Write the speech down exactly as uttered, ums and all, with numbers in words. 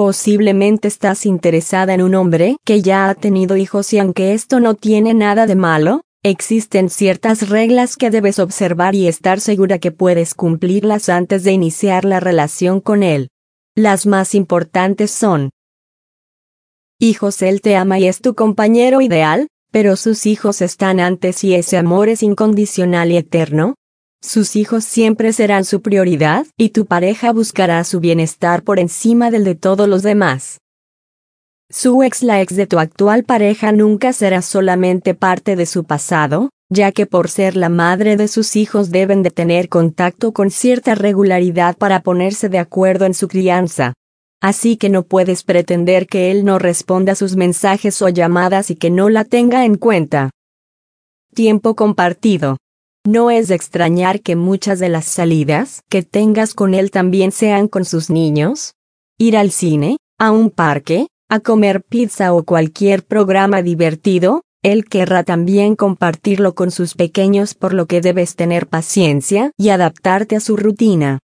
Posiblemente estás interesada en un hombre que ya ha tenido hijos y aunque esto no tiene nada de malo, existen ciertas reglas que debes observar y estar segura que puedes cumplirlas antes de iniciar la relación con él. Las más importantes son: hijos. Él te ama y es tu compañero ideal, pero sus hijos están antes y ese amor es incondicional y eterno. Sus hijos siempre serán su prioridad y tu pareja buscará su bienestar por encima del de todos los demás. Su ex, la ex de tu actual pareja, nunca será solamente parte de su pasado, ya que por ser la madre de sus hijos deben de tener contacto con cierta regularidad para ponerse de acuerdo en su crianza. Así que no puedes pretender que él no responda a sus mensajes o llamadas y que no la tenga en cuenta. Tiempo compartido. No es de extrañar que muchas de las salidas que tengas con él también sean con sus niños. Ir al cine, a un parque, a comer pizza o cualquier programa divertido, él querrá también compartirlo con sus pequeños, por lo que debes tener paciencia y adaptarte a su rutina.